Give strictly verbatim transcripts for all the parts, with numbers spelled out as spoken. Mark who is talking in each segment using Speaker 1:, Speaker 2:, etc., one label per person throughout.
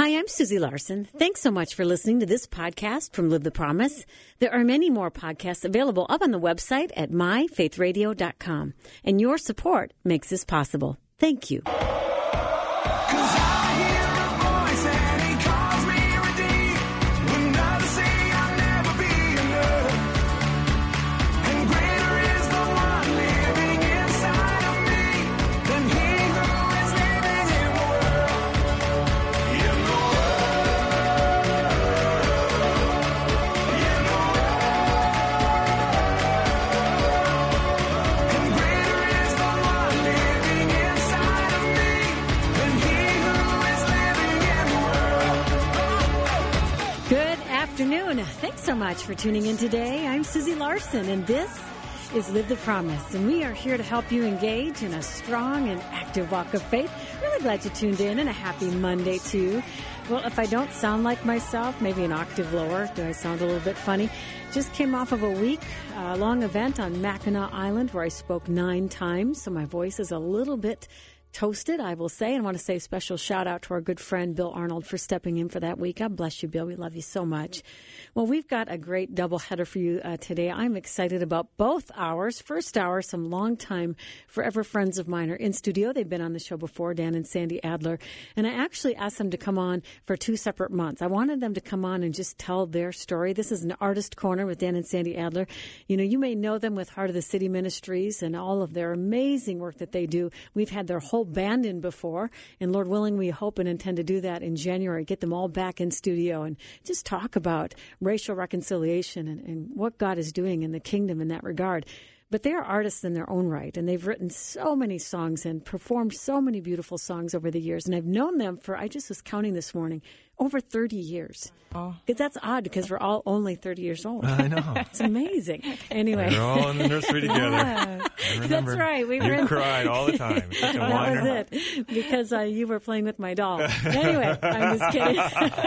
Speaker 1: Hi, I'm Susie Larson. Thanks so much for listening to this podcast from Live the Promise. There are many more podcasts available up on the website at my faith radio dot com. And your support makes this possible. Thank you. Afternoon. Thanks so much for tuning in today. I'm Susie Larson, and this is Live the Promise, and we are here to help you engage in a strong and active walk of faith. Really glad you tuned in, and a happy Monday, too. Well, if I don't sound like myself, maybe an octave lower, do I sound a little bit funny? Just came off of a week-long uh, event on Mackinac Island where I spoke nine times, so my voice is a little bit toasted, I will say, and I want to say a special shout out to our good friend Bill Arnold for stepping in for that week. God bless you, Bill. We love you so much. Well, we've got a great double header for you uh, today. I'm excited about both hours. First hour, some longtime forever friends of mine are in studio. They've been on the show before, Dan and Sandy Adler, and I actually asked them to come on for two separate months. I wanted them to come on and just tell their story. This is an Artist Corner with Dan and Sandy Adler. You know, you may know them with Heart of the City Ministries and all of their amazing work that they do. We've had their whole band in before, and Lord willing, we hope and intend to do that in January, get them all back in studio and just talk about racial reconciliation and, and what God is doing in the kingdom in that regard. But they are artists in their own right, and they've written so many songs and performed so many beautiful songs over the years. And I've known them for, I just was counting this morning, over thirty years. Oh. Because that's odd, because we're all only thirty years old.
Speaker 2: I know.
Speaker 1: It's amazing. Anyway.
Speaker 2: We're all in the nursery together.
Speaker 1: Yeah. That's right. We
Speaker 2: you
Speaker 1: were in...
Speaker 2: cried all the time. It's such a
Speaker 1: that
Speaker 2: whiner.
Speaker 1: was it, because uh, you were playing with my doll. Anyway, I'm just kidding.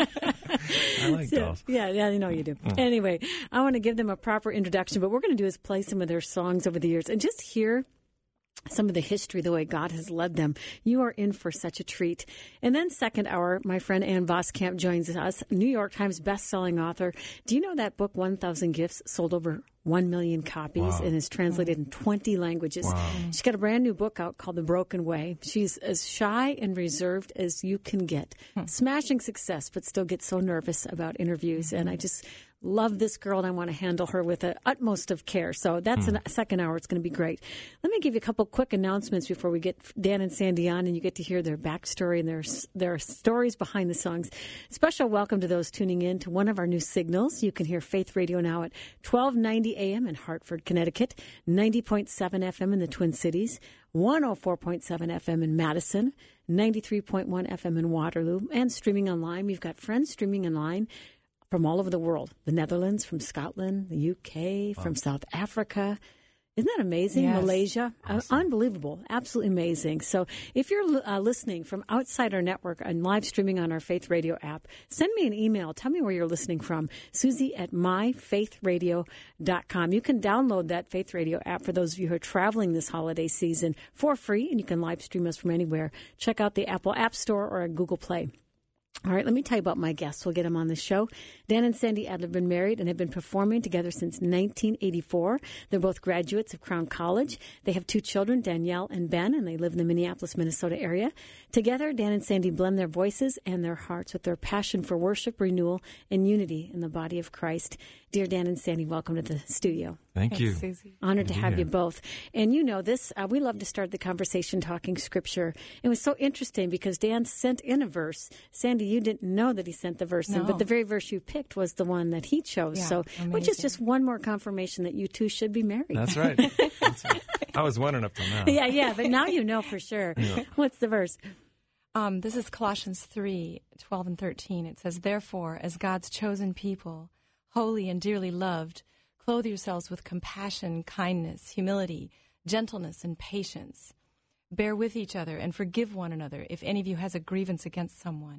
Speaker 2: I like
Speaker 1: so,
Speaker 2: dolls.
Speaker 1: Yeah, yeah, I know you do. Mm. Anyway, I want to give them a proper introduction, but what we're going to do is play some of their songs over the years and just hear some of the history, the way God has led them. You are in for such a treat. And then second hour, my friend Ann Voskamp joins us, New York Times best-selling author. Do you know that book, one thousand Gifts, sold over one million copies wow. and is translated in twenty languages?
Speaker 2: Wow.
Speaker 1: She's got a brand new book out called The Broken Way. She's as shy and reserved as you can get. Hmm. Smashing success, but still gets so nervous about interviews. And I just love this girl, and I want to handle her with the utmost of care. So that's mm. a second hour. It's going to be great. Let me give you a couple quick announcements before we get Dan and Sandy on, and you get to hear their backstory and their, their stories behind the songs. Special welcome to those tuning in to one of our new signals. You can hear Faith Radio now at twelve ninety a.m. in Hartford, Connecticut, ninety point seven F M in the Twin Cities, one oh four point seven F M in Madison, ninety-three point one F M in Waterloo, and streaming online. We've got friends streaming online from all over the world, the Netherlands, from Scotland, the U K, wow. from South Africa. Isn't that amazing?
Speaker 3: Yes.
Speaker 1: Malaysia.
Speaker 3: Awesome.
Speaker 1: Uh, unbelievable. Absolutely amazing. So if you're uh, listening from outside our network and live streaming on our Faith Radio app, send me an email. Tell me where you're listening from. Susie at my faith radio dot com. You can download that Faith Radio app for those of you who are traveling this holiday season for free, and you can live stream us from anywhere. Check out the Apple App Store or Google Play. All right, let me tell you about my guests. We'll get them on the show. Dan and Sandy Adler have been married and have been performing together since nineteen eighty-four. They're both graduates of Crown College. They have two children, Danielle and Ben, and they live in the Minneapolis, Minnesota area. Together, Dan and Sandy blend their voices and their hearts with their passion for worship, renewal, and unity in the body of Christ. Dear Dan and Sandy, welcome to the studio.
Speaker 2: Thank
Speaker 3: Thanks,
Speaker 2: you.
Speaker 3: Susie.
Speaker 1: Honored to
Speaker 2: Thank
Speaker 1: have
Speaker 2: you.
Speaker 1: you both. And you know this, uh, we love to start the conversation talking Scripture. It was so interesting because Dan sent in a verse. Sandy, you didn't know that he sent the verse
Speaker 3: no.
Speaker 1: in, but the very verse you picked was the one that he chose.
Speaker 3: Yeah,
Speaker 1: so,
Speaker 3: amazing.
Speaker 1: which is just one more confirmation that you two should be married.
Speaker 2: That's right. That's right. I was wondering up till now.
Speaker 1: yeah, yeah, but now you know for sure.
Speaker 2: Yeah.
Speaker 1: What's the verse?
Speaker 3: Um, this is Colossians three, twelve and thirteen. It says, "Therefore, as God's chosen people, holy and dearly loved, clothe yourselves with compassion, kindness, humility, gentleness, and patience. Bear with each other and forgive one another if any of you has a grievance against someone.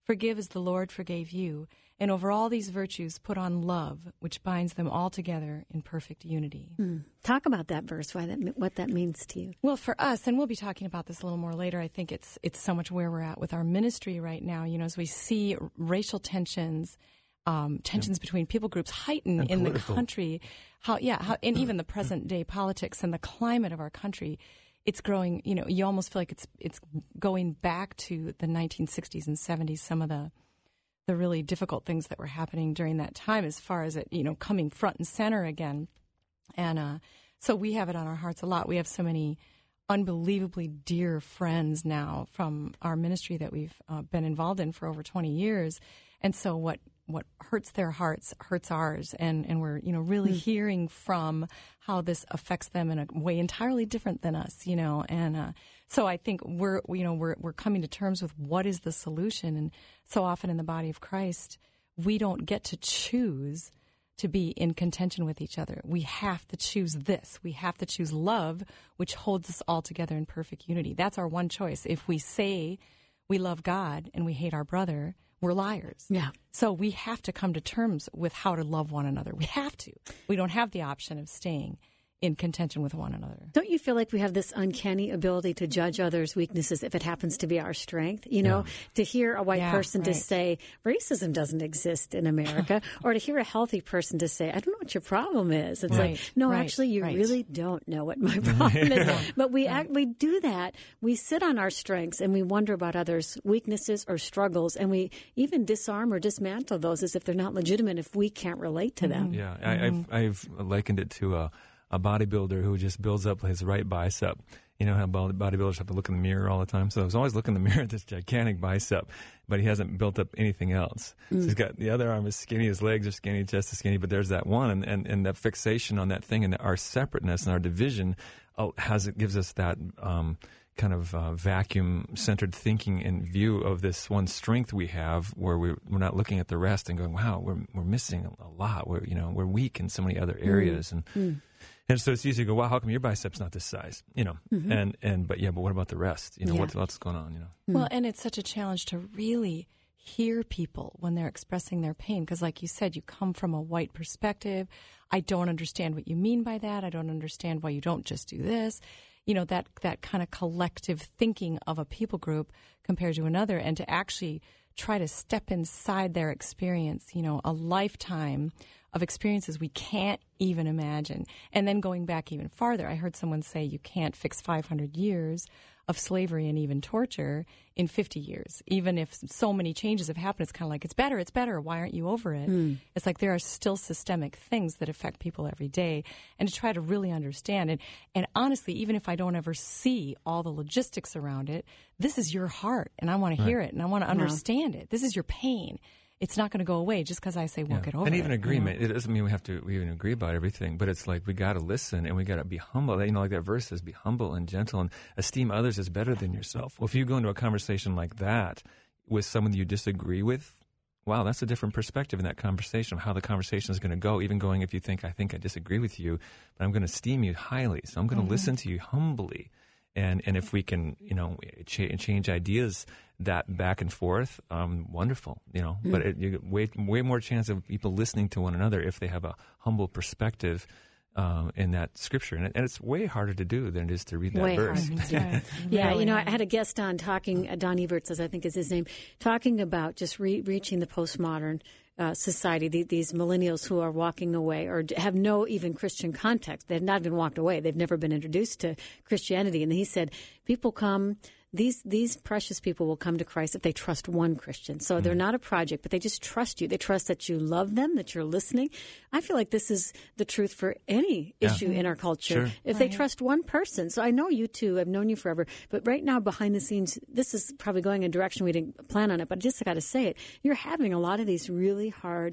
Speaker 3: Forgive as the Lord forgave you. And over all these virtues, put on love, which binds them all together in perfect unity.
Speaker 1: Mm. Talk about that verse, why that, what that means to you.
Speaker 3: Well, for us, and we'll be talking about this a little more later, I think it's it's so much where we're at with our ministry right now. You know, as we see racial tensions, um, tensions yeah. between people groups heighten
Speaker 2: and
Speaker 3: in
Speaker 2: political.
Speaker 3: the country, how yeah, how, and even the present day politics and the climate of our country, it's growing. You know, you almost feel like it's it's going back to the nineteen sixties and seventies. Some of the the really difficult things that were happening during that time, as far as it, you know, coming front and center again. And uh, so we have it on our hearts a lot. We have so many unbelievably dear friends now from our ministry that we've uh, been involved in for over twenty years. And so what what hurts their hearts hurts ours. And, and we're, you know, really mm. hearing from how this affects them in a way entirely different than us, you know. And uh, so I think we're, you know, we're we're coming to terms with what is the solution. And so often in the body of Christ, we don't get to choose to be in contention with each other. We have to choose this. We have to choose love, which holds us all together in perfect unity. That's our one choice. If we say we love God and we hate our brother, we're liars.
Speaker 1: Yeah.
Speaker 3: So we have to come to terms with how to love one another. We have to. We don't have the option of staying in contention with one another.
Speaker 1: Don't you feel like we have this uncanny ability to judge others' weaknesses if it happens to be our strength? You know, yeah. to hear a white
Speaker 3: yeah,
Speaker 1: person
Speaker 3: right.
Speaker 1: to say racism doesn't exist in America, or to hear a healthy person to say, I don't know what your problem is. It's
Speaker 3: right.
Speaker 1: like, no,
Speaker 3: right.
Speaker 1: actually, you
Speaker 3: right.
Speaker 1: really don't know what my problem is. But we act, we do that. We sit on our strengths and we wonder about others' weaknesses or struggles, and we even disarm or dismantle those as if they're not legitimate if we can't relate to them.
Speaker 2: Yeah, I, I've, I've likened it to a a bodybuilder who just builds up his right bicep. You know how bodybuilders have to look in the mirror all the time? So he's always looking in the mirror at this gigantic bicep, but he hasn't built up anything else. Mm. So he's got the other arm is skinny, his legs are skinny, chest is skinny, but there's that one. And, and, and that fixation on that thing and our separateness and our division uh, has it gives us that um, kind of uh, vacuum-centered thinking and view of this one strength we have, where we're, we're not looking at the rest and going, wow, we're we're missing a lot. We're, you know, we're weak in so many other areas. Mm. And mm. And so it's easy to go, well, how come your bicep's not this size? You know, mm-hmm. and, and, but yeah, but what about the rest? You know, yeah. what else is going on, you know?
Speaker 3: Well, and it's such a challenge to really hear people when they're expressing their pain. Because like you said, you come from a white perspective. I don't understand what you mean by that. I don't understand why you don't just do this. You know, that, that kind of collective thinking of a people group compared to another, and to actually try to step inside their experience, you know, a lifetime of experiences we can't even imagine. And then going back even farther, I heard someone say you can't fix five hundred years of slavery and even torture in fifty years. Even if so many changes have happened, it's kind of like, it's better, it's better. Why aren't you over it? Mm. It's like there are still systemic things that affect people every day. And to try to really understand. And, and honestly, even if I don't ever see all the logistics around it, this is your heart. And I want to hear it. And I want to understand it. This is your pain. It's not going to go away just because I say, well,
Speaker 2: yeah.
Speaker 3: get over
Speaker 2: and
Speaker 3: it.
Speaker 2: even agreement.
Speaker 3: You know?
Speaker 2: It doesn't mean we have to we even agree about everything, but it's like we got to listen and we got to be humble. You know, like that verse says, be humble and gentle and esteem others as better than yourself. Well, if you go into a conversation like that with someone you disagree with, wow, that's a different perspective in that conversation of how the conversation is going to go. Even going, if you think, I think I disagree with you, but I'm going to esteem you highly. So I'm going to mm-hmm. listen to you humbly. And and if we can, you know, ch- change ideas that back and forth, um, wonderful, you know. Mm. But it, you get way way more chance of people listening to one another if they have a humble perspective um, in that scripture, and, it, and it's way harder to do than it is to read that
Speaker 1: way
Speaker 2: verse.
Speaker 1: Harder, yeah, yeah. You know, I had a guest on talking, uh, Don Everts, as I think is his name, talking about just re- reaching the postmodern Uh, society, the, these millennials who are walking away or have no even Christian context. They've not even walked away. They've never been introduced to Christianity. And he said, people come, these these precious people will come to Christ if they trust one Christian. So mm. they're not a project, but they just trust you. They trust that you love them, that you're listening. I feel like this is the truth for any
Speaker 2: yeah.
Speaker 1: issue in our culture.
Speaker 2: Sure.
Speaker 1: If
Speaker 3: right.
Speaker 1: they trust one person. So I know you two, I've known you forever, but right now behind the scenes, this is probably going in a direction we didn't plan on it, but I just got to say it. You're having a lot of these really hard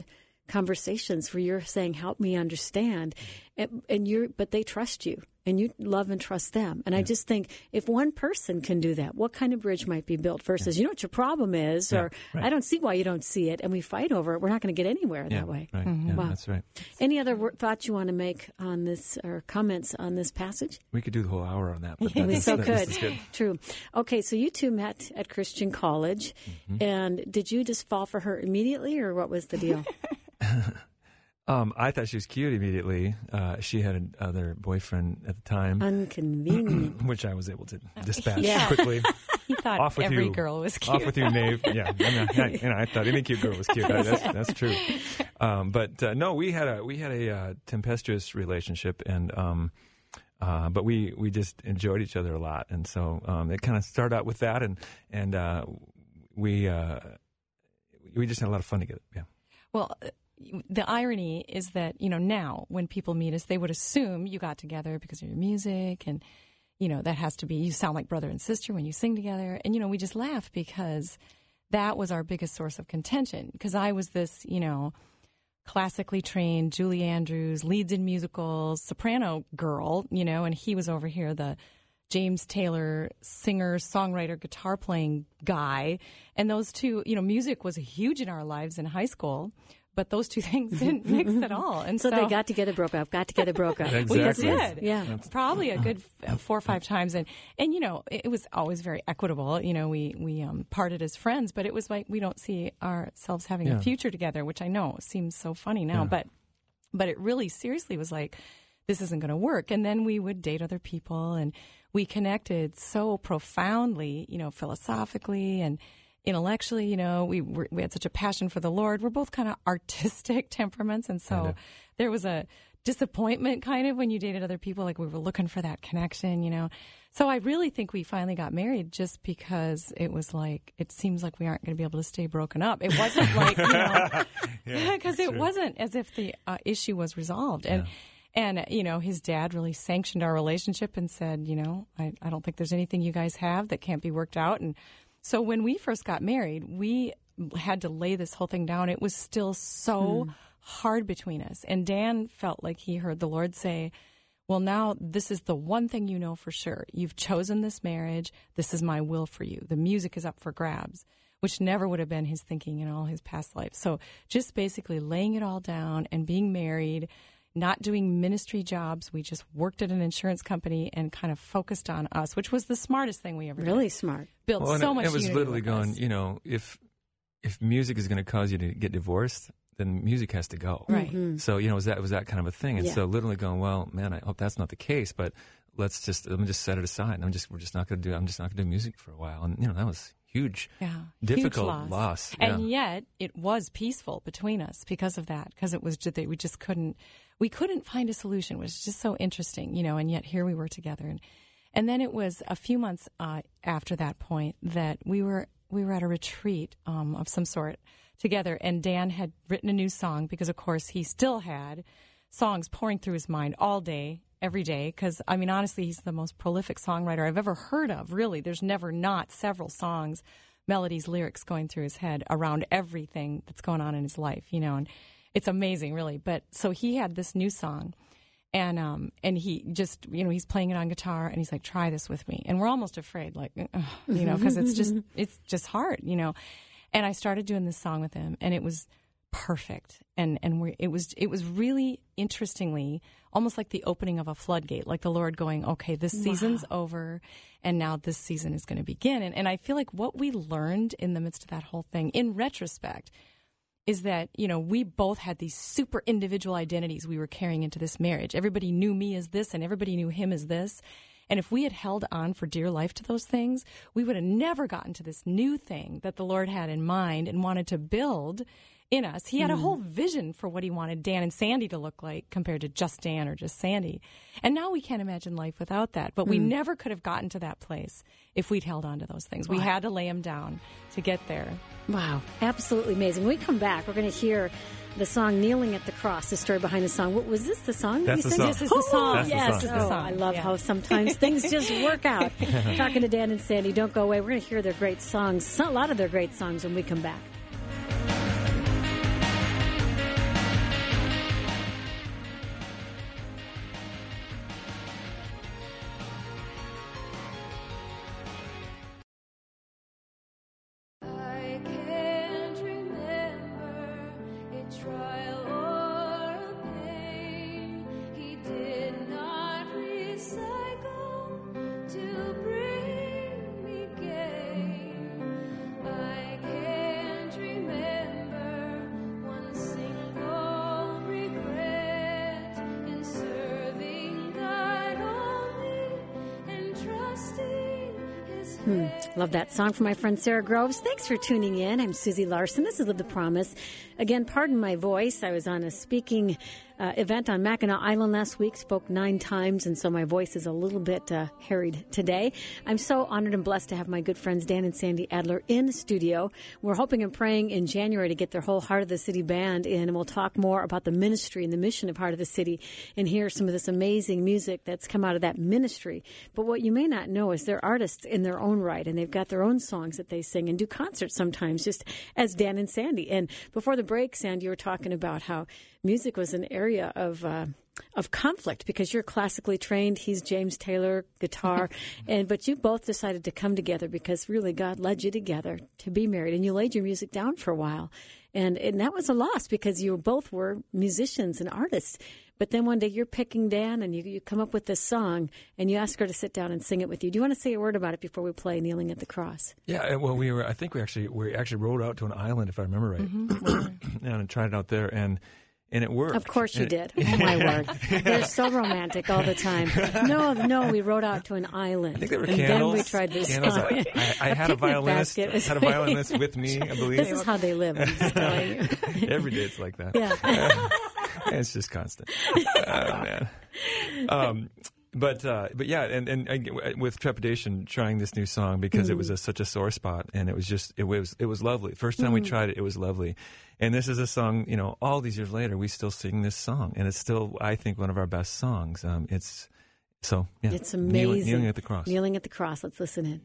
Speaker 1: conversations where you're saying, help me understand. And, and you're, but they trust you and you love and trust them. And yeah. I just think if one person can do that, what kind of bridge might be built versus, yeah. you know what your problem is, yeah, or right. I don't see why you don't see it. And we fight over it. We're not going to get anywhere
Speaker 2: yeah,
Speaker 1: that way.
Speaker 2: Right. Mm-hmm. Yeah, wow. That's right.
Speaker 1: Any other wor- thoughts you want to make on this or comments on this passage?
Speaker 2: We could do the whole hour on that. But
Speaker 1: we so
Speaker 2: that,
Speaker 1: could.
Speaker 2: This is good.
Speaker 1: True. Okay. So you two met at Christian College mm-hmm. and did you just fall for her immediately or what was the deal?
Speaker 2: Um, I thought she was cute immediately. Uh, she had another boyfriend at the time.
Speaker 1: Inconvenient.
Speaker 2: Which I was able to dispatch
Speaker 3: yeah.
Speaker 2: quickly.
Speaker 3: He thought
Speaker 2: Off with
Speaker 3: every
Speaker 2: you.
Speaker 3: girl was cute.
Speaker 2: Off with you, Nave. Yeah, I, mean, I, you know, I thought any cute girl was cute. I, that's, that's true. Um, but uh, no, we had a we had a uh, tempestuous relationship, and um, uh, but we, we just enjoyed each other a lot, and so um, it kind of started out with that, and and uh, we uh, we just had a lot of fun together. Yeah.
Speaker 3: Well. The irony is that, you know, now when people meet us, they would assume you got together because of your music and, you know, that has to be, you sound like brother and sister when you sing together. And, you know, we just laugh because that was our biggest source of contention because I was this, you know, classically trained Julie Andrews, leads in musicals, soprano girl, you know, and he was over here, the James Taylor singer, songwriter, guitar playing guy. And those two, you know, music was huge in our lives in high school. But those two things didn't mix at all. And
Speaker 1: so,
Speaker 3: so
Speaker 1: they got together, broke up, got together, broke up.
Speaker 2: Exactly.
Speaker 3: We did.
Speaker 1: Yeah.
Speaker 3: That's probably a good four or five times. And, and you know, it was always very equitable. You know, we, we um, parted as friends, but it was like we don't see ourselves having
Speaker 2: yeah.
Speaker 3: a future together, which I know seems so funny now.
Speaker 2: Yeah.
Speaker 3: But but it really seriously was like, this isn't going to work. And then we would date other people, and we connected so profoundly, you know, philosophically and intellectually, you know, we were, we had such a passion for the Lord. We're both kind of artistic temperaments, and so
Speaker 2: Kinda.
Speaker 3: there was a disappointment kind of when you dated other people, like we were looking for that connection, you know. So I really think we finally got married just because it was like, it seems like we aren't going to be able to stay broken up. It wasn't like, you know, because yeah, it true. wasn't as if the uh, issue was resolved. And yeah. And, you know, his dad really sanctioned our relationship and said, you know, I, I don't think there's anything you guys have that can't be worked out. And so when we first got married, we had to lay this whole thing down. It was still so mm. hard between us. And Dan felt like he heard the Lord say, well, now this is the one thing you know for sure. You've chosen this marriage. This is my will for you. The music is up for grabs, which never would have been his thinking in all his past life. So just basically laying it all down and being married, not doing ministry jobs. We just worked at an insurance company and kind of focused on us, which was the smartest thing we ever
Speaker 1: really
Speaker 3: did.
Speaker 1: Really smart.
Speaker 3: Built
Speaker 2: well,
Speaker 3: so
Speaker 2: it,
Speaker 3: much
Speaker 2: it was
Speaker 3: unity
Speaker 2: literally
Speaker 3: with
Speaker 2: going,
Speaker 3: us.
Speaker 2: you know, if if music is going to cause you to get divorced, then music has to go.
Speaker 3: Right.
Speaker 1: Mm-hmm.
Speaker 2: So, you know, it was that, it was that kind of a thing. And
Speaker 1: yeah.
Speaker 2: so literally going, well, man, I hope that's not the case, but let's just, let me just set it aside. I'm just, we're just not going to do, I'm just not going to do music for a while. And, you know, that was huge,
Speaker 3: yeah,
Speaker 2: difficult
Speaker 3: huge loss.
Speaker 2: loss.
Speaker 3: And
Speaker 2: yeah.
Speaker 3: yet it was peaceful between us because of that, because it was just that we just couldn't, we couldn't find a solution. It was just so interesting, you know, and yet here we were together. And, and then it was a few months uh, after that point that we were, we were at a retreat um, of some sort together, and Dan had written a new song because, of course, he still had songs pouring through his mind all day, every day, because, I mean, honestly, he's the most prolific songwriter I've ever heard of, really. There's never not several songs, melodies, lyrics going through his head around everything that's going on in his life, you know, and it's amazing, really. But so he had this new song, and um, and he just, you know, he's playing it on guitar, and he's like, try this with me. And we're almost afraid, like, ugh, you know, because it's just, it's just hard, you know. And I started doing this song with him, and it was perfect. And and we, it was it was really interestingly almost like the opening of a floodgate, like the Lord going, okay, this wow. season's over, and now this season is going to begin. And, and I feel like what we learned in the midst of that whole thing, in retrospect, is that, you know, we both had these super individual identities we were carrying into this marriage. Everybody knew me as this, and everybody knew him as this. And if we had held on for dear life to those things, we would have never gotten to this new thing that the Lord had in mind and wanted to build in us. He had a whole vision for what he wanted Dan and Sandy to look like compared to just Dan or just Sandy. And now we can't imagine life without that. But we mm. never could have gotten to that place if we'd held on to those things. Wow. We had to lay them down to get there.
Speaker 1: Wow. Absolutely amazing. When we come back, we're going to hear the song Kneeling at the Cross, the story behind the song. What, was this the song?
Speaker 2: That's
Speaker 1: that
Speaker 2: the song.
Speaker 3: This is the song.
Speaker 2: That's
Speaker 1: yes.
Speaker 2: the song.
Speaker 3: This is the
Speaker 1: Oh,
Speaker 3: song.
Speaker 1: I love
Speaker 3: yeah.
Speaker 1: how sometimes things just work out. Talking to Dan and Sandy. Don't go away. We're going to hear their great songs, a lot of their great songs when we come back. Hmm. Love that song from my friend Sarah Groves. Thanks for tuning in. I'm Susie Larson. This is Live the Promise. Again, pardon my voice. I was on a speaking uh, event on Mackinac Island last week, spoke nine times, and so my voice is a little bit uh, harried today. I'm so honored and blessed to have my good friends Dan and Sandy Adler in the studio. We're hoping and praying in January to get their whole Heart of the City band in, and we'll talk more about the ministry and the mission of Heart of the City and hear some of this amazing music that's come out of that ministry. But what you may not know is they're artists in their own right, and they've got their own songs that they sing and do concerts sometimes, just as Dan and Sandy. And before the break, Sandy, you were talking about how music was an area of uh, of conflict because you're classically trained. He's James Taylor, guitar, and but you both decided to come together because really God led you together to be married, and you laid your music down for a while, and and that was a loss because you both were musicians and artists. But then one day you're picking Dan, and you, you come up with this song, and you ask her to sit down and sing it with you. Do you want to say a word about it before we play "Kneeling at the Cross"?
Speaker 2: Yeah, well, we were. I think we actually we actually rode out to an island, if I remember right,
Speaker 1: Mm-hmm.
Speaker 2: and tried it out there, and and it worked.
Speaker 1: Of course you
Speaker 2: and
Speaker 1: did. Oh, my word. They're so romantic all the time. No, no, we rode out to an island.
Speaker 2: I think there were
Speaker 1: and
Speaker 2: candles.
Speaker 1: then we tried this
Speaker 2: candles.
Speaker 1: song.
Speaker 2: I, I, I had a violinist. I had a violinist with me, I believe.
Speaker 1: This is how they live. I'm just telling you.
Speaker 2: Every day it's like that.
Speaker 1: Yeah.
Speaker 2: It's just constant. Oh, man. Um, but uh, but yeah, and, and uh, with trepidation, trying this new song because mm. it was a, such a sore spot, and it was just it was it was lovely. First time mm. we tried it, it was lovely. And this is a song, you know, all these years later, we still sing this song, and it's still, I think, one of our best songs. Um, it's so yeah,
Speaker 1: it's amazing.
Speaker 2: Kneeling, kneeling at the cross.
Speaker 1: Kneeling at the cross. Let's listen in.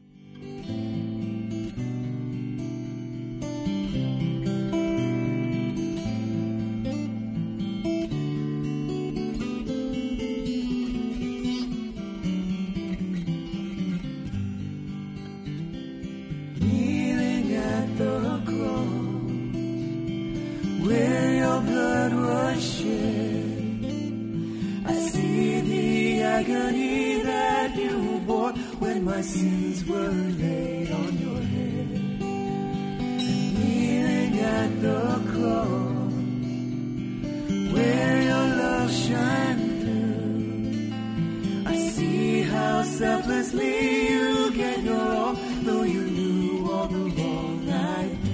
Speaker 4: Where your blood was shed, I see the agony that you bore when my sins were laid on your head. Kneeling at the cross, where your love shined through, I see how selflessly you gave your all, though you knew all the wrong I did.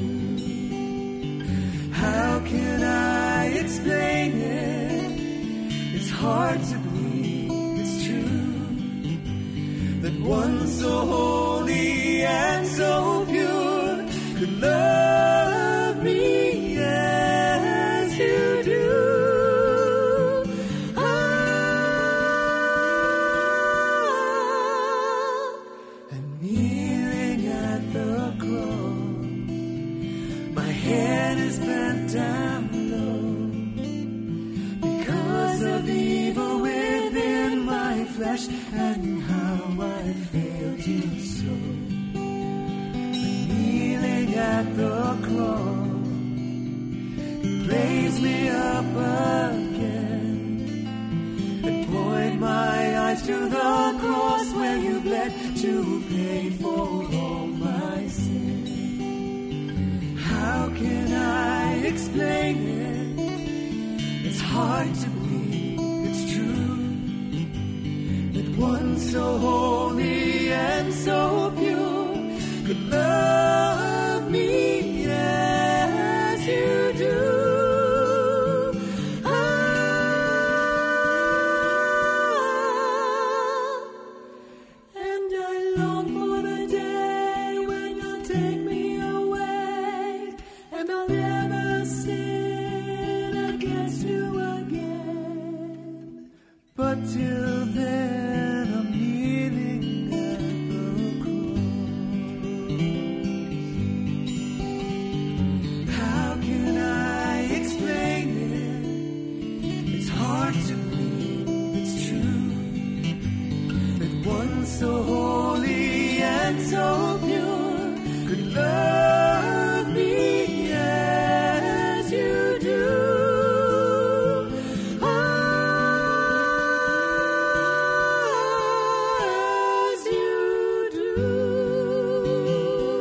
Speaker 4: How can I explain it? It's hard to believe it's true that one so holy and so pure could love me as you do. Ah, and kneeling at the cross, my head is bent down low because of the evil within my flesh and how I failed you so. But kneeling at the cross, you raised me up again and point my eyes to the cross where you bled to pay for all my sin. How can I explain it? It's hard to believe it's true that one so holy and so pure could love me as you do. Ah, and I long for the day when you'll take me away, and I'll never sin against you again. But till then, I'm kneeling at the cross. How can I explain it? It's hard to believe it's true that one so holy and so pure could love me as you do. As you do.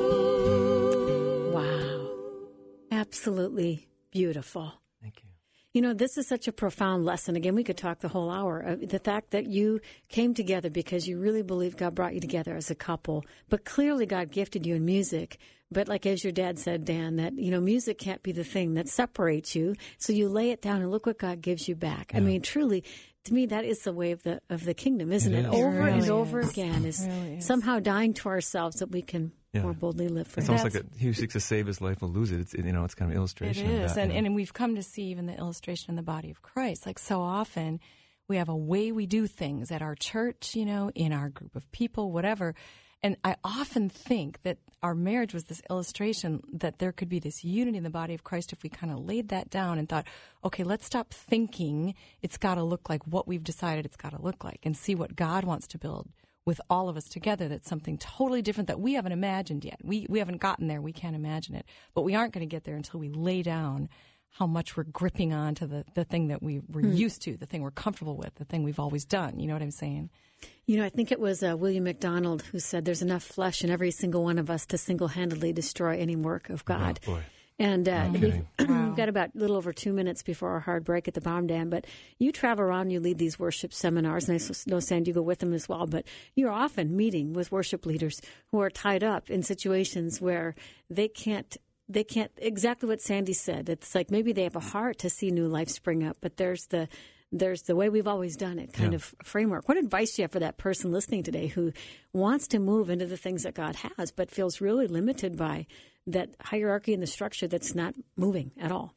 Speaker 1: Wow. Absolutely beautiful.
Speaker 2: Thank you.
Speaker 1: You know, this is such a profound lesson. Again, we could talk the whole hour. Uh, the fact that you came together because you really believe God brought you together as a couple, but clearly God gifted you in music. But like as your dad said, Dan, that, you know, music can't be the thing that separates you. So you lay it down and look what God gives you back. Yeah. I mean, truly, to me, that is the way of the of the kingdom, isn't it? it? Is. Over it really and over is. again is, really is somehow dying to ourselves that we can yeah. more boldly live for
Speaker 2: It's
Speaker 1: Him.
Speaker 2: almost like a, he who seeks to save his life will lose it. It's, you know, it's kind of an illustration
Speaker 3: It is,
Speaker 2: of that.
Speaker 3: and,
Speaker 2: you know.
Speaker 3: and we've come to see even the illustration in the body of Christ. Like so often, we have a way we do things at our church, you know, in our group of people, whatever. And I often think that our marriage was this illustration that there could be this unity in the body of Christ if we kind of laid that down and thought, okay, let's stop thinking it's got to look like what we've decided it's got to look like and see what God wants to build with all of us together. That's something totally different that we haven't imagined yet. We we haven't gotten there. We can't imagine it. But we aren't going to get there until we lay down how much we're gripping on to the, the thing that we were mm. used to, the thing we're comfortable with, the thing we've always done. You know what I'm saying?
Speaker 1: You know, I think it was uh, William MacDonald who said there's enough flesh in every single one of us to single-handedly destroy any work of God.
Speaker 2: Oh, boy.
Speaker 1: And uh,
Speaker 2: No
Speaker 1: we've,
Speaker 3: Wow.
Speaker 1: we've got about a little over two minutes before our hard break at the Bomb Dam. But you travel around, you lead these worship seminars, and I know, Sandy, you go with them as well. But you're often meeting with worship leaders who are tied up in situations where they can't They can't, exactly what Sandy said. It's like maybe they have a heart to see new life spring up, but there's the there's the way we've always done it kind
Speaker 2: yeah.
Speaker 1: of framework. What advice do you have for that person listening today who wants to move into the things that God has, but feels really limited by that hierarchy and the structure that's not moving at all?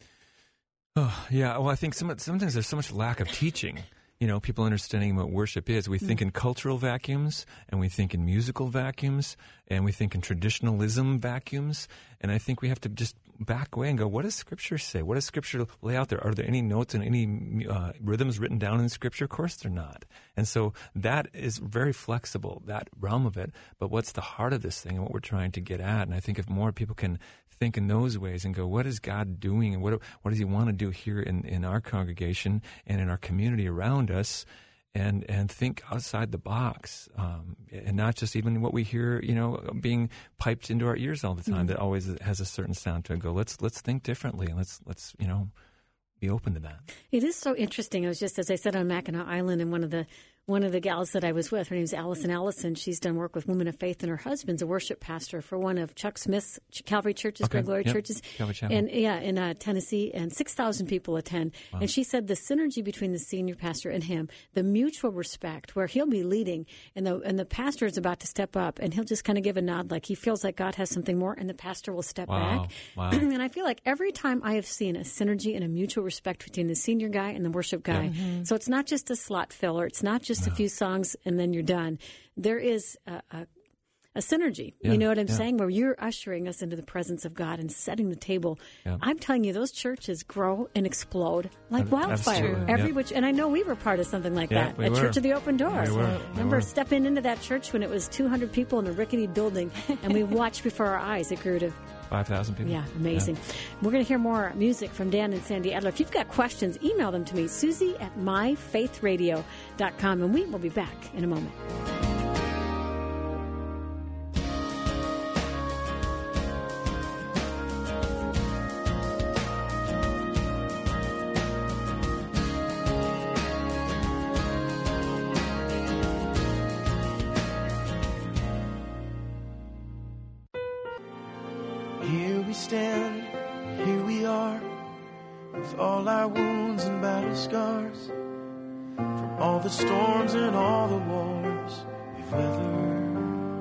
Speaker 2: Oh, yeah. Well, I think some, sometimes there's so much lack of teaching. You know, people understanding what worship is. We think mm. in cultural vacuums, and we think in musical vacuums, and we think in traditionalism vacuums. And I think we have to just back away and go, what does Scripture say? What does Scripture lay out there? Are there any notes and any uh, rhythms written down in Scripture? Of course they're not. And so that is very flexible, that realm of it. But what's the heart of this thing and what we're trying to get at? And I think if more people can think in those ways and go, what is God doing and what what does He want to do here in, in our congregation and in our community around us, and and think outside the box, um, and not just even what we hear, you know, being piped into our ears all the time. Mm-hmm. That always has a certain sound to it. Go, let's let's think differently, and let's let's you know be open to that.
Speaker 1: It is so interesting. I was just, as I said, on Mackinac Island, and one of the One of the gals that I was with, her name's Allison Allison. She's done work with Women of Faith, and her husband's a worship pastor for one of Chuck Smith's Calvary churches,
Speaker 2: okay.
Speaker 1: Great Glory
Speaker 2: yep.
Speaker 1: churches,
Speaker 2: Calvary
Speaker 1: and yeah, in uh, Tennessee, and six thousand people attend.
Speaker 2: Wow.
Speaker 1: And she said the synergy between the senior pastor and him, the mutual respect, where he'll be leading, and the and the pastor is about to step up, and he'll just kind of give a nod, like he feels like God has something more, and the pastor will step
Speaker 2: wow.
Speaker 1: back.
Speaker 2: Wow.
Speaker 1: And I feel like every time I have seen a synergy and a mutual respect between the senior guy and the worship guy,
Speaker 2: yeah.
Speaker 1: mm-hmm. so it's not just a slot filler, it's not just no. a few songs and then you're done. There is a, a, a synergy.
Speaker 2: Yeah,
Speaker 1: you know what I'm
Speaker 2: yeah.
Speaker 1: saying? Where you're ushering us into the presence of God and setting the table.
Speaker 2: Yeah.
Speaker 1: I'm telling you, those churches grow and explode like wildfire.
Speaker 2: Absolutely.
Speaker 1: Every
Speaker 2: yeah.
Speaker 1: which, and I know we were part of something like
Speaker 2: yeah,
Speaker 1: that
Speaker 2: we
Speaker 1: at
Speaker 2: were.
Speaker 1: Church of the Open Door.
Speaker 2: We were.
Speaker 1: Remember
Speaker 2: we were.
Speaker 1: stepping into that church when it was two hundred people in a rickety building, and we watched before our eyes. It grew to
Speaker 2: five thousand people.
Speaker 1: Yeah, amazing. Yeah. We're going to hear more music from Dan and Sandy Adler. If you've got questions, email them to me, Susie at my faith radio dot com, and we will be back in a moment.
Speaker 4: Here we stand, here we are, with all our wounds and battle scars, from all the storms and all the wars we've weathered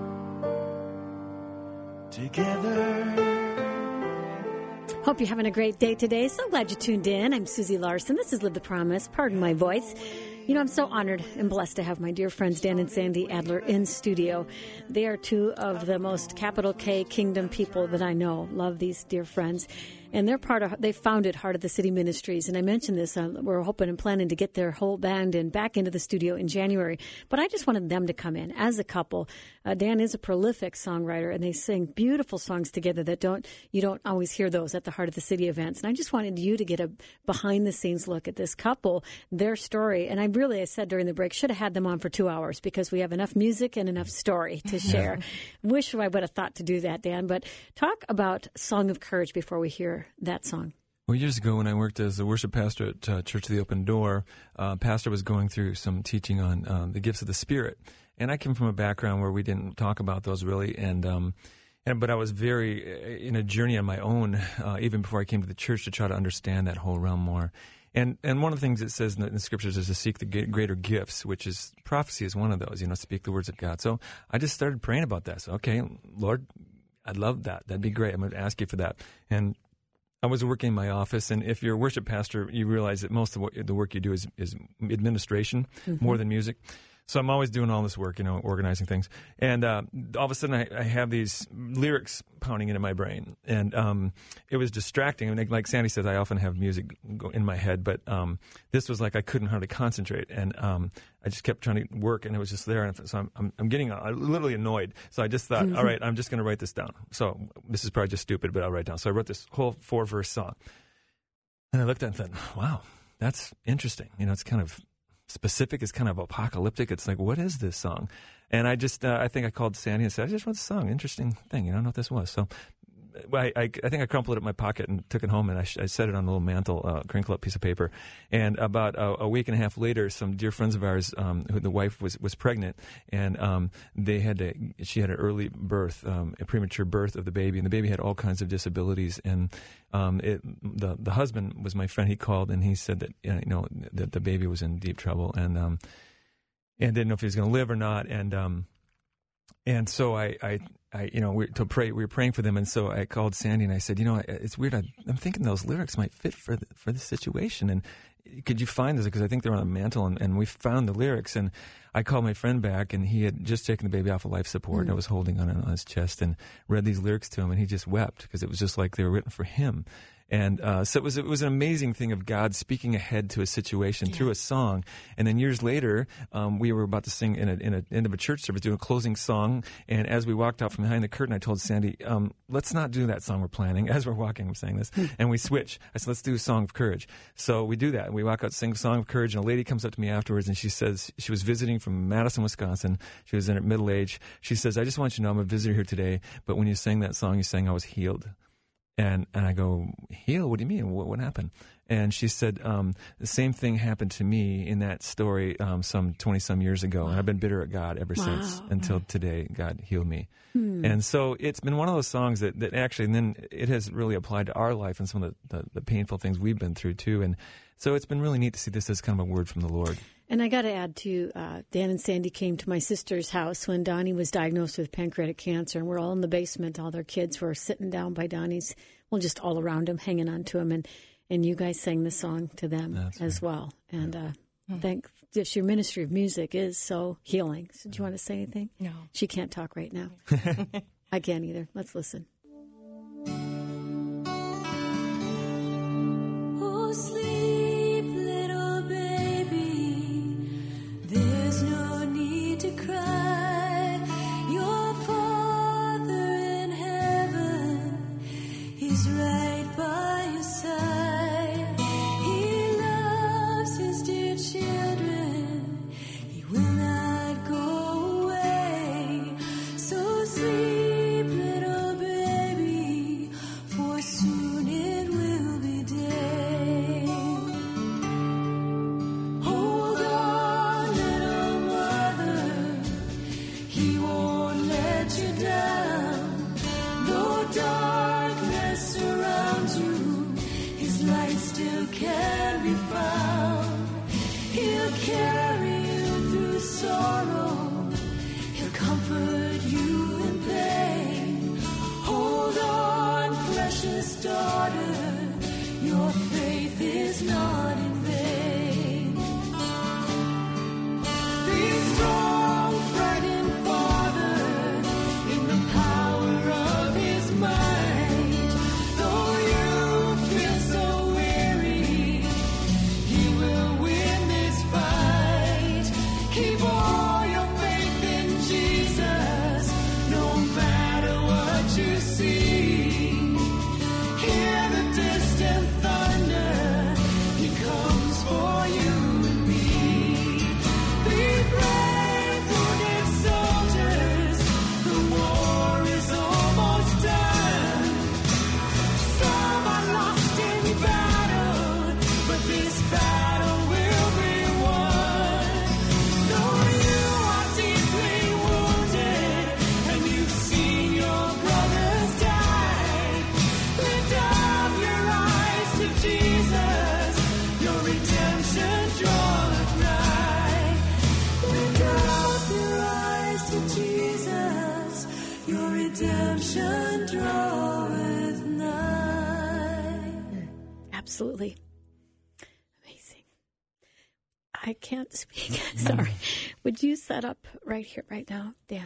Speaker 4: together.
Speaker 1: Hope you're having a great day today. So glad you tuned in. I'm Susie Larson. This is Live the Promise. Pardon my voice. You know, I'm so honored and blessed to have my dear friends Dan and Sandy Adler in studio. They are two of the most capital K kingdom people that I know. Love these dear friends. And they're part of, they founded Heart of the City Ministries. And I mentioned this, uh, we're hoping and planning to get their whole band in back into the studio in January. But I just wanted them to come in as a couple. Uh, Dan is a prolific songwriter, and they sing beautiful songs together that don't, you don't always hear those at the Heart of the City events. And I just wanted you to get a behind the scenes look at this couple, their story. And I really, I said during the break, should have had them on for two hours because we have enough music and enough story to share. Wish I would have thought to do that, Dan. But talk about Song of Courage before we hear that song.
Speaker 2: Well, years ago when I worked as a worship pastor at uh, Church of the Open Door, uh, pastor was going through some teaching on uh, the gifts of the Spirit. And I came from a background where we didn't talk about those really. And, um, and but I was very in a journey on my own, uh, even before I came to the church, to try to understand that whole realm more. And and one of the things it says in the, in the scriptures is to seek the greater gifts, which is prophecy is one of those, you know, speak the words of God. So I just started praying about that. So, okay, Lord, I'd love that. That'd be great. I'm going to ask you for that. And I was working in my office, and if you're a worship pastor, you realize that most of what, the work you do is, is administration mm-hmm. more than music. So I'm always doing all this work, you know, organizing things. And uh, all of a sudden I, I have these lyrics pounding into my brain. And um, it was distracting. I mean, like Sandy says, I often have music go in my head, but um, this was like I couldn't hardly concentrate. And um, I just kept trying to work, and it was just there. And so I'm, I'm, I'm getting uh, literally annoyed. So I just thought, mm-hmm. all right, I'm just going to write this down. So this is probably just stupid, but I'll write it down. So I wrote this whole four-verse song. And I looked at it and thought, wow, that's interesting. You know, it's kind of specific, is kind of apocalyptic. It's like, what is this song? And I just, uh, I think I called Sandy and said, I just wrote the song. Interesting thing. You know, I don't know what this was. So I, I, I think I crumpled it in my pocket and took it home, and I, I set it on a little mantle, uh, crinkle up piece of paper. And about a, a week and a half later, some dear friends of ours, um, who the wife was, was pregnant, and um, they had to, she had an early birth, um, a premature birth of the baby, and the baby had all kinds of disabilities. And um, it, the the husband was my friend. He called and he said that you know that the baby was in deep trouble, and um, and didn't know if he was going to live or not. And um, and so I. I I, you know, we, to pray, we were praying for them, and so I called Sandy and I said, you know, it's weird. I, I'm thinking those lyrics might fit for the, for the situation, and could you find this? Because I think they're on a mantle, and, and we found the lyrics. And I called my friend back, and he had just taken the baby off of life support, mm. and I was holding on on his chest and read these lyrics to him, and he just wept because it was just like they were written for him. And uh, so it was it was an amazing thing of God speaking ahead to a situation yeah. through a song. And then years later, um, we were about to sing in a in a end of a church service, doing a closing song. And as we walked out from behind the curtain, I told Sandy, um, "Let's not do that song we're planning." As we're walking, I'm saying this, and we switch. I said, "Let's do a song of courage." So we do that. We walk out, sing a song of courage, and a lady comes up to me afterwards, and she says she was visiting from Madison, Wisconsin. She was in her middle age. She says, "I just want you to know I'm a visitor here today, but when you sang that song, you sang I was healed." And and I go, heal? What do you mean? What, what happened? And she said, um, the same thing happened to me in that story um, some twenty-some years ago. Wow. And I've been bitter at God ever wow. since, until today God healed me. Hmm. And so it's been one of those songs that, that actually, and then it has really applied to our life and some of the, the, the painful things we've been through too. And so it's been really neat to see this as kind of a word from the Lord.
Speaker 1: And I got to add, too, uh, Dan and Sandy came to my sister's house when Donnie was diagnosed with pancreatic cancer, and we're all in the basement. All their kids were sitting down by Donnie's, well, just all around him, hanging on to him, and, and you guys sang the song to them That's as right. well. And uh, mm-hmm. thank just your ministry of music is so healing. So do you want to say anything?
Speaker 3: No.
Speaker 1: She can't talk right now. I can't either. Let's listen.
Speaker 4: Oh, sleep, little baby. There's no need to cry. Your Father in heaven is right by your side. He loves his dear children. He will not go away. So sleep, little baby, for soon it will be day. Hold on, little mother, he won't let you down. Though darkness surrounds you, his light still can be found. He'll carry you through sorrow, he'll comfort you in pain. Hold on, precious daughter, your faith is not in vain. Be strong, frightened father, in the power of his might. Though you feel so weary, he will win this fight. Keep all your faith in Jesus, no matter what you see. Hear the distant thunder, he
Speaker 1: Absolutely. Amazing. I can't speak. Sorry. Would you set up right here, right now, Dan?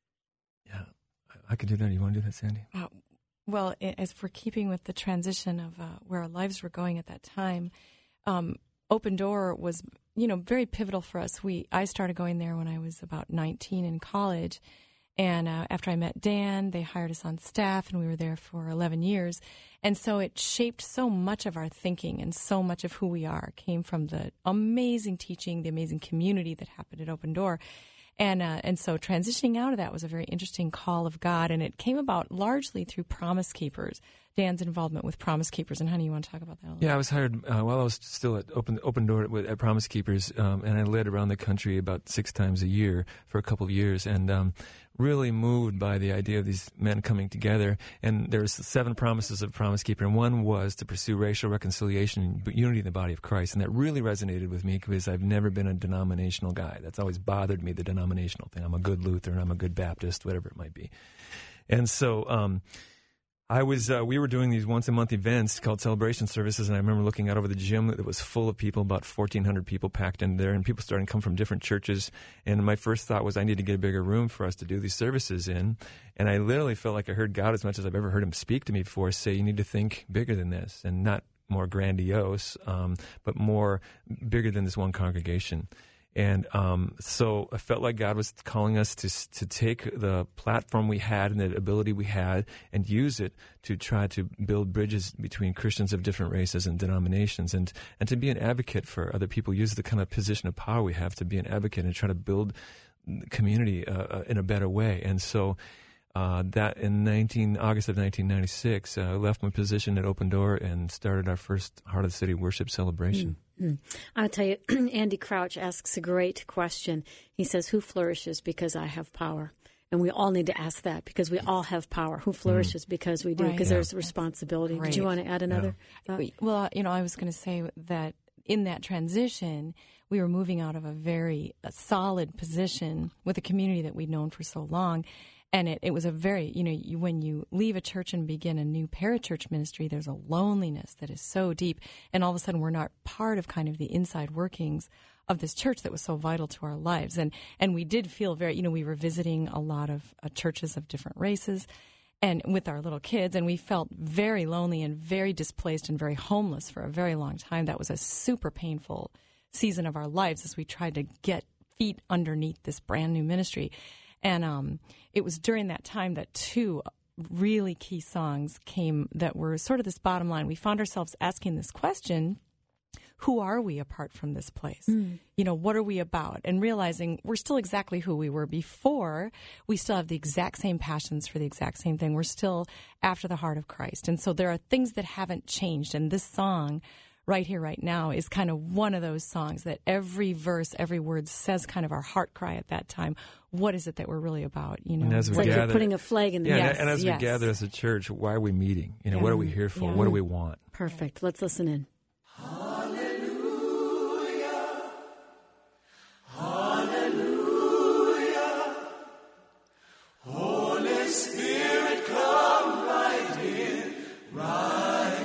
Speaker 2: Yeah, I, I could do that. You want to do that, Sandy?
Speaker 3: Uh, well, as for keeping with the transition of uh, where our lives were going at that time, um, Open Door was, you know, very pivotal for us. We I started going there when I was about nineteen in college, and uh, after I met Dan, they hired us on staff, and we were there for eleven years. And so it shaped so much of our thinking, and so much of who we are came from the amazing teaching, the amazing community that happened at Open Door. And uh, and so transitioning out of that was a very interesting call of God, and it came about largely through Promise Keepers, Dan's involvement with Promise Keepers. And honey, you want to talk about that a little?
Speaker 2: Yeah, I was hired uh, while I was still at Open Open Door at, at Promise Keepers, um, and I led around the country about six times a year for a couple of years, and um, really moved by the idea of these men coming together. And there's seven promises of Promise Keeper, and one was to pursue racial reconciliation and unity in the body of Christ. And that really resonated with me because I've never been a denominational guy. That's always bothered me, the denominational thing. I'm a good Lutheran, I'm a good Baptist, whatever it might be. And so um, I was, uh, we were doing these once a month events called celebration services, and I remember looking out over the gym that was full of people, about fourteen hundred people packed in there, and people starting to come from different churches. And my first thought was I need to get a bigger room for us to do these services in. And I literally felt like I heard God as much as I've ever heard him speak to me before say, you need to think bigger than this, and not more grandiose, um, but more bigger than this one congregation. And um, so I felt like God was calling us to to take the platform we had and the ability we had and use it to try to build bridges between Christians of different races and denominations, and, and to be an advocate for other people, use the kind of position of power we have to be an advocate and try to build community uh, in a better way. And so uh, that in nineteen August of nineteen ninety-six, uh, I left my position at Open Door and started our first Heart of the City worship celebration.
Speaker 1: Mm-hmm. I'll tell you, Andy Crouch asks a great question. He says, who flourishes because I have power? And we all need to ask that because we all have power. Who flourishes mm. because we do, because right. there's responsibility. Great. Did you want to add another?
Speaker 3: Yeah. Well, you know, I was going to say that in that transition, we were moving out of a very a solid position with a community that we'd known for so long. And it, it was a very, you know, you, when you leave a church and begin a new parachurch ministry, there's a loneliness that is so deep. And all of a sudden, we're not part of kind of the inside workings of this church that was so vital to our lives. And and we did feel very, you know, we were visiting a lot of uh, churches of different races and with our little kids, and we felt very lonely and very displaced and very homeless for a very long time. That was a super painful season of our lives as we tried to get feet underneath this brand new ministry. And um, it was during that time that two really key songs came that were sort of this bottom line. We found ourselves asking this question, who are we apart from this place? Mm. You know, what are we about? And realizing we're still exactly who we were before. We still have the exact same passions for the exact same thing. We're still after the heart of Christ. And so there are things that haven't changed. And this song right here, right now is kind of one of those songs that every verse, every word says kind of our heart cry at that time. What is it that we're really about? You know,
Speaker 2: and as we
Speaker 1: it's like
Speaker 2: gather,
Speaker 1: you're putting a flag in the
Speaker 2: yeah,
Speaker 1: yes,
Speaker 2: and as
Speaker 1: yes.
Speaker 2: we gather as a church, why are we meeting? You know,
Speaker 1: yeah.
Speaker 2: what are we here for?
Speaker 1: Yeah.
Speaker 2: What do we want?
Speaker 1: Perfect. Let's listen in.
Speaker 4: Hallelujah. Hallelujah. Holy Spirit, come right in, right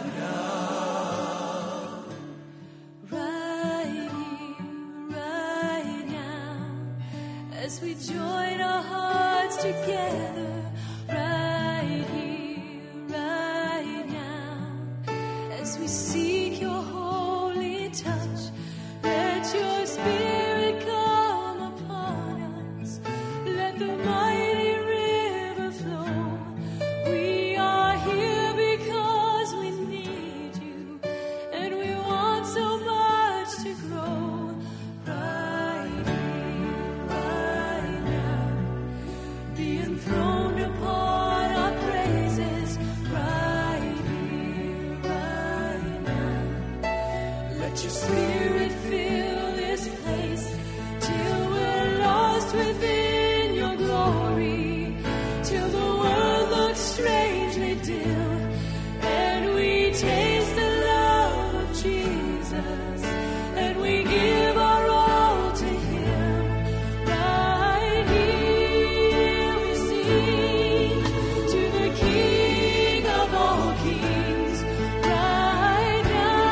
Speaker 4: now.
Speaker 5: Right here, right now, as we join our hearts together. Right here, right now, as we seek your holy touch. Let your Spirit come upon us. Let the mighty river flow. We are here because we need you, and we want so much to grow. Right here, right now, be enthroned upon our praises. Right here, right now, let your Spirit fill this place till we're lost within your glory, till the world looks strangely dim, and we taste the love of Jesus, and we give our all to him. Right here we sing to the King of all kings. Right now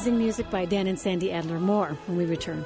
Speaker 1: amazing music by Dan and Sandy Adler. More when we return.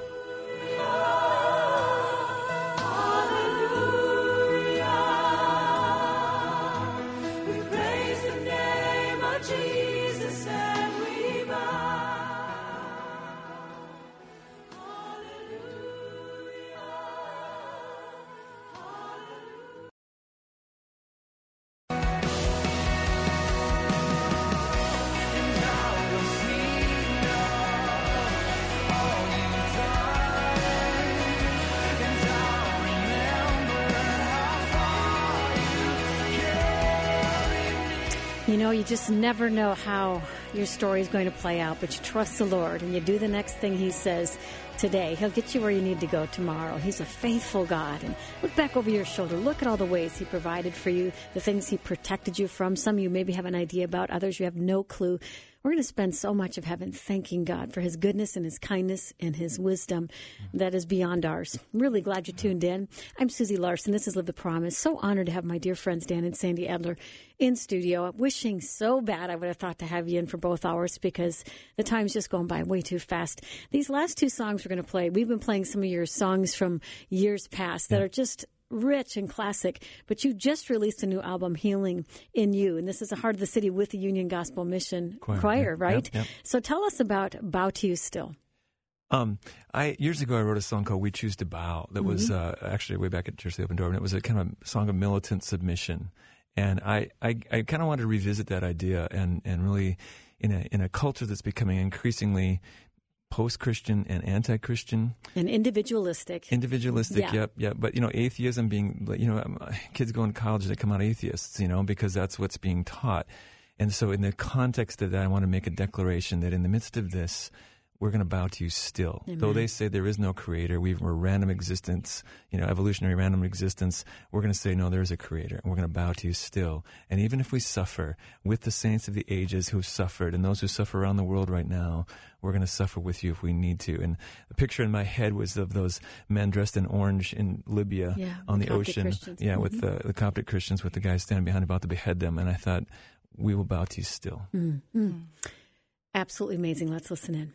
Speaker 1: You know, you just never know how your story is going to play out, but you trust the Lord and you do the next thing He says today. He'll get you where you need to go tomorrow. He's a faithful God. And look back over your shoulder. Look at all the ways He provided for you, the things He protected you from. Some you maybe have an idea about, others you have no clue. We're going to spend so much of heaven thanking God for His goodness and His kindness and His wisdom that is beyond ours. I'm really glad you tuned in. I'm Susie Larson. This is Live the Promise. So honored to have my dear friends Dan and Sandy Adler in studio. I'm wishing so bad I would have thought to have you in for both hours because the time's just going by way too fast. These last two songs we're going to play, we've been playing some of your songs from years past that yeah. are just rich and classic, but you just released a new album, Healing in You, and this is the Heart of the City with the Union Gospel Mission Choir, Choir yep, right? Yep, yep. So tell us about Bow to You Still.
Speaker 2: Um, I years ago I wrote a song called "We Choose to Bow" that mm-hmm. was uh, actually way back at Church of the Open Door, and it was a kind of song of militant submission. And I, I, I kind of wanted to revisit that idea, and, and really in a in a culture that's becoming increasingly post-Christian and anti-Christian.
Speaker 1: And individualistic.
Speaker 2: Individualistic, yeah. yep, yep. But, you know, atheism being, you know, kids go into college, they come out atheists, you know, because that's what's being taught. And so in the context of that, I want to make a declaration that in the midst of this, we're going to bow to you still. Amen. Though they say there is no creator, we we're random existence, you know, evolutionary random existence, we're going to say, no, there is a creator, and we're going to bow to you still. And even if we suffer with the saints of the ages who've suffered and those who suffer around the world right now, we're going to suffer with you if we need to. And the picture in my head was of those men dressed in orange in Libya
Speaker 1: yeah,
Speaker 2: on the
Speaker 1: Coptic
Speaker 2: ocean.
Speaker 1: Christians.
Speaker 2: Yeah,
Speaker 1: mm-hmm.
Speaker 2: with the, the Coptic Christians, with the guys standing behind about to behead them. And I thought, we will bow to you still.
Speaker 1: Mm-hmm. Absolutely amazing. Let's listen in.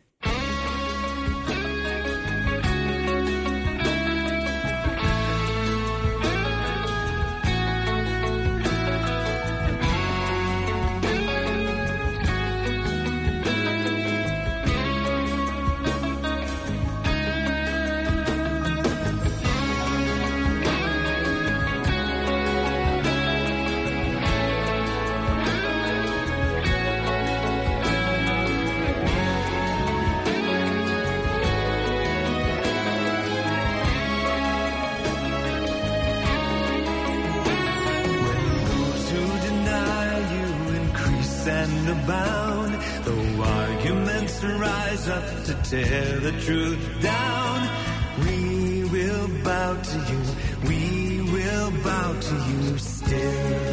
Speaker 4: To tear the truth down, we will bow to you, we will bow to you still.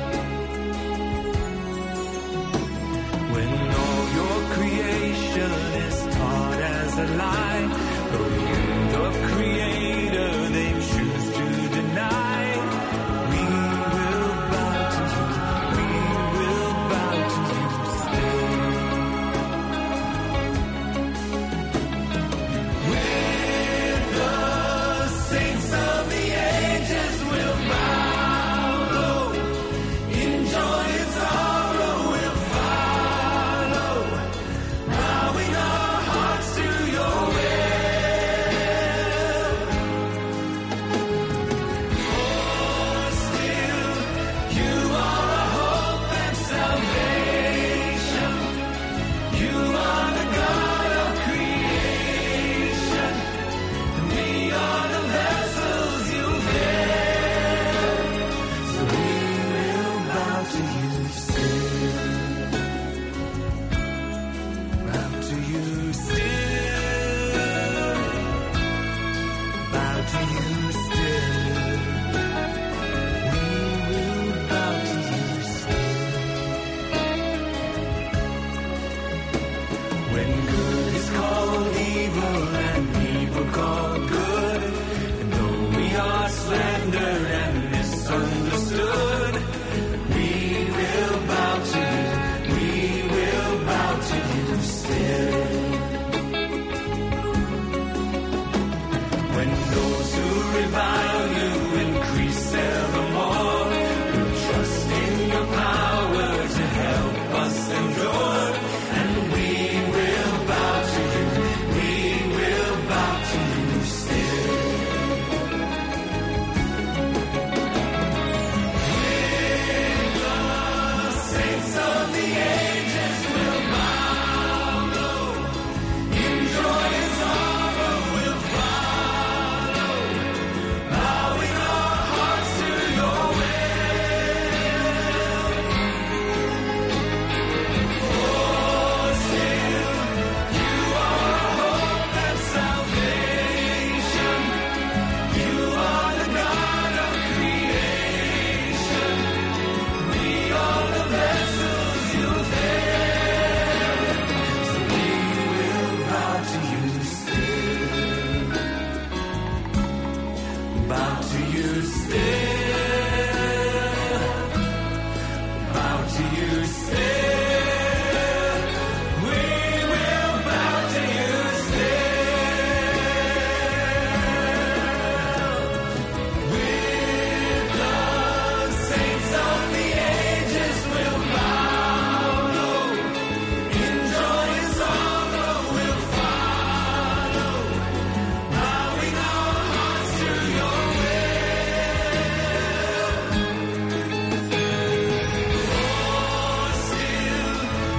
Speaker 4: When all your creation is taught as a lie, though you, the Creator, they choose to deny, we will bow to you, we will bow to you still. Still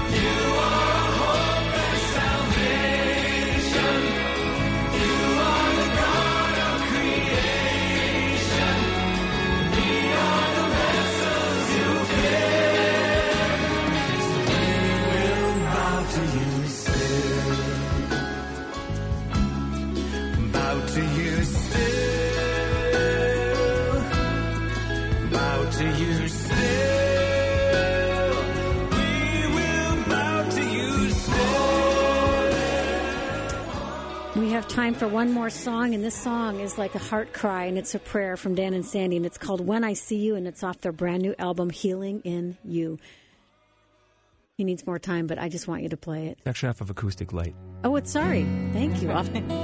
Speaker 1: Time for one more song, and this song is like a heart cry, and it's a prayer from Dan and Sandy, and it's called When I See You, and it's off their brand new album, Healing in You. He needs more time, but I just want you to play it.
Speaker 2: It's actually off of Acoustic Light.
Speaker 1: Oh, it's sorry. Thank you. Off Light.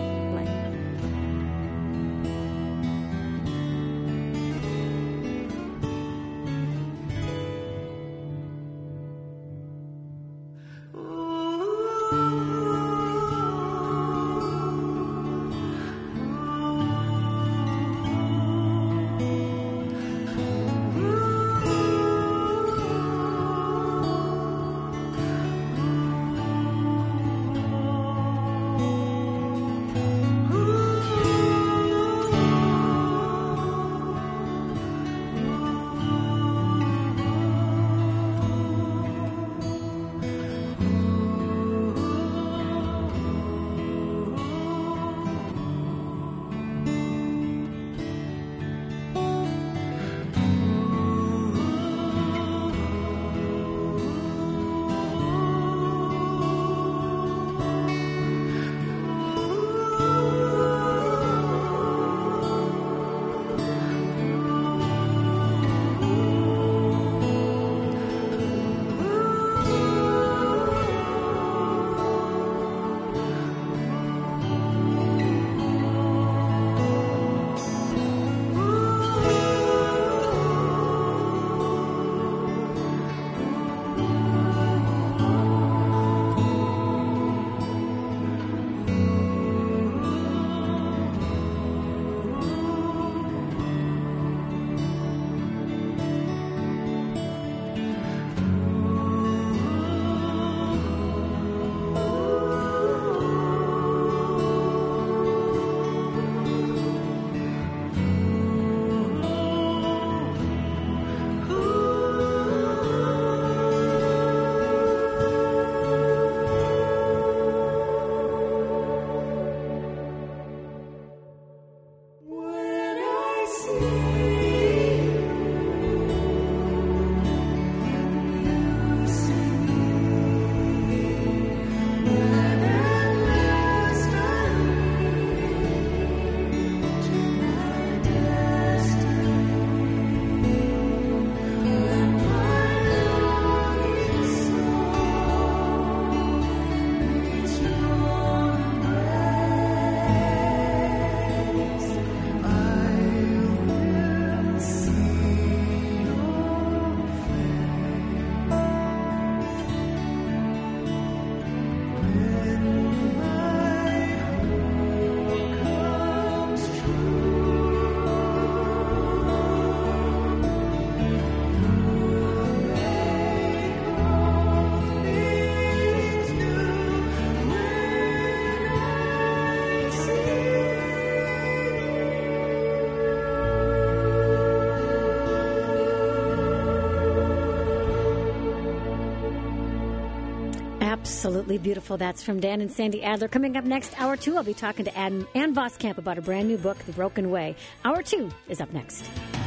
Speaker 1: Absolutely beautiful. That's from Dan and Sandy Adler. Coming up next, hour two, I'll be talking to Ann, Ann Voskamp about a brand new book, The Broken Way. Hour two is up next.